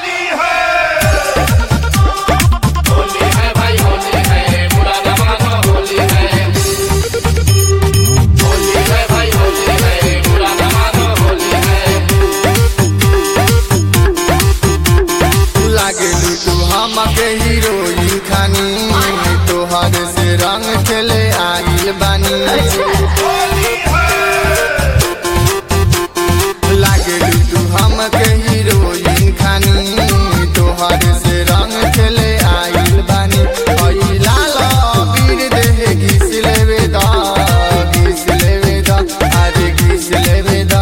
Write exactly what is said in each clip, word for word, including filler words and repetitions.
हमके हीरोइन खानी तोहर से रंग खेले आइल बानी लागे तू हमके हीरोइन खानी तोहर से रंग खेले आइल बानी लाल बीर देह घिस लेवे दा घिस लेवे दा अरे घिस लेवे दा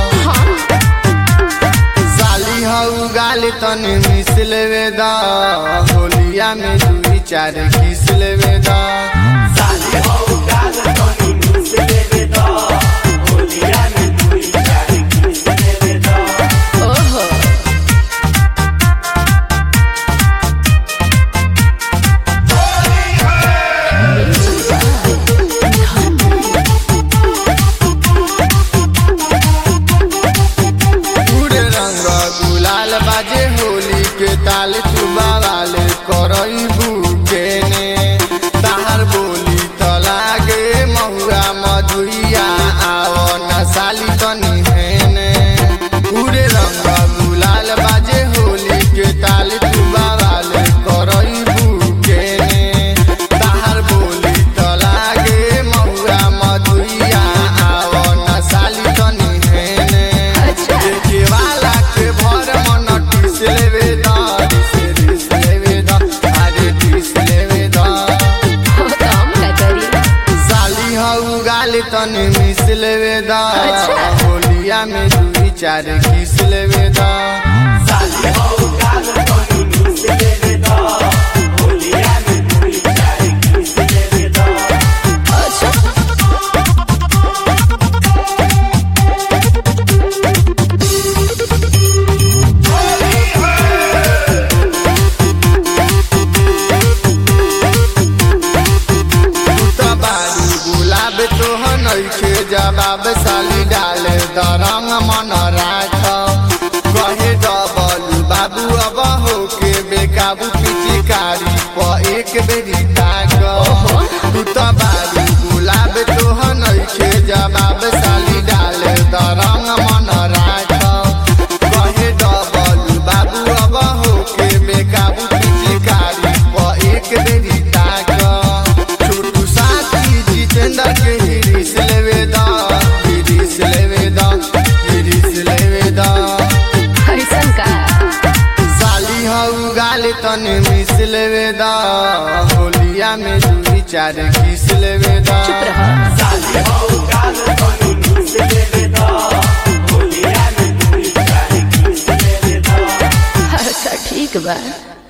साली हऊ गाल तनी मिस लेवे दा होलिया में दुई चार किस लेवे दा साली हऊ गाल तनी मिस लेवे दा होलिया में दुई चार किस लेवे दा ओहो पूरे रंग गुलाल बाजे होली के ताल तू बवाल करई बुकेने ताहर बोली त लागे महुआ मधुइया आओ न साली तनी हेने पूरे रंग गुलाल बाजे होली के ताल तू बवाल करई बुकेने ताहर बोली त लागे महुआ मधुइया आओ न साली तनी हेने देखे वाला के भर मन टिस लेवे दा टिस टिस लेवे दा अरे टिस लेवे दा काम ना करी साली हऊ गाल तनी मिस लेवे दा अच्छा। होलिया में दुई चार किस लेवे दा साली हऊ गाल तनी मिस लेवे दा होलिया में दुई चार किस लेवे दा अच्छा त बारू गुलाब तोहन नइखे जवाब साली डाले द रंग मन राख कहे डबल बाबू अब होके बेकाबू पिचकारी प एक बेरी ताक तू त बारू गुलाब तोहन नइखे जवाब साली डाले द रंग मन राख कहे डबल बाबू अब होके बेकाबू पिचकारी प एक बेरी ताक छोटू साथी जितेंद्र के हिरिस लेवे दा हिरिस लेवे दा हिरिस लेवे दा ऐसन का साली हऊ गाल तनी मिस लेवे दा होलिया में दुई चार किस लेवे दा चुप रहा साली हऊ गाल तनी मिस लेवे दा होलिया में दुई चार किस लेवे दा अच्छा ठीक बा।